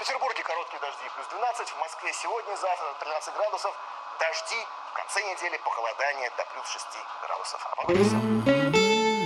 Петербурге короткие дожди плюс 12, в Москве сегодня, завтра 13 градусов, дожди, в конце недели похолодание до плюс 6 градусов. А пока все.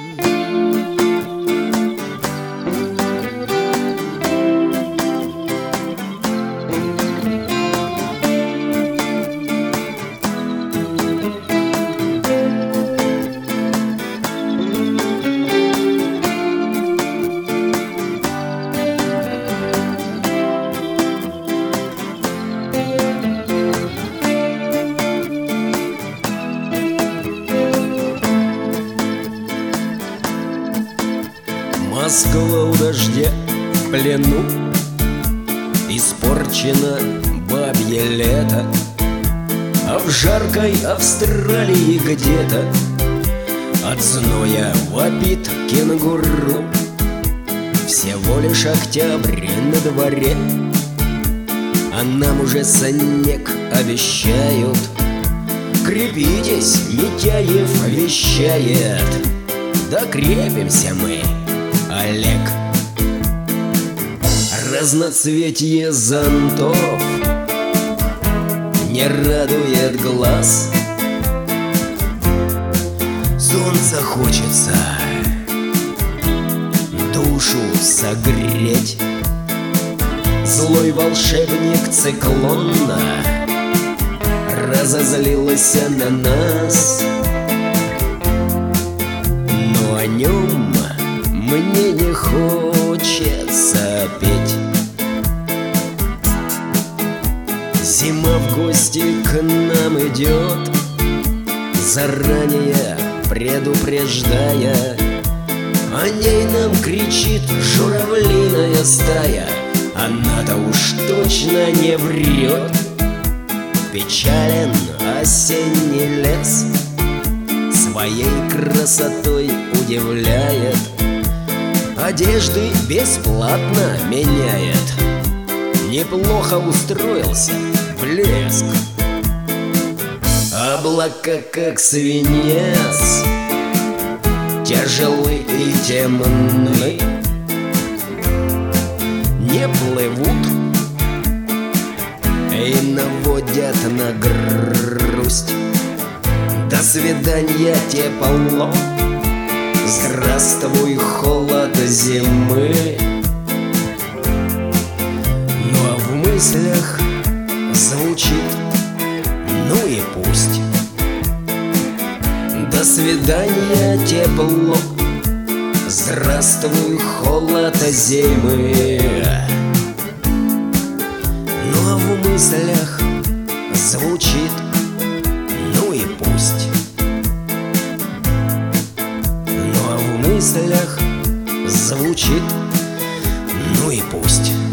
Москва у дождя в плену, испорчено бабье лето. А в жаркой Австралии где-то от зноя вопит кенгуру. Всего лишь октябрь на дворе, а нам уже снег обещают. Крепитесь, Митяев вещает, да крепимся мы, Олег. Разноцветье зонтов не радует глаз. Солнца хочется душу согреть. Злой волшебник циклона разозлился на нас, но о нем мне не хочется петь. Зима в гости к нам идет, заранее предупреждая. О ней нам кричит журавлиная стая, она-то уж точно не врет. Печален осенний лес, своей красотой удивляет. Одежды бесплатно меняет, неплохо устроился, блеск. Облака, как свинец, тяжелы и темны, не плывут и наводят на грусть. До свидания, тепло, здравствуй, холод зимы. Ну а в мыслях звучит: ну и пусть. До свидания, тепло, здравствуй, холод зимы. Ну а в мыслях звучит: ну и пусть. В мыслях звучит: ну и пусть.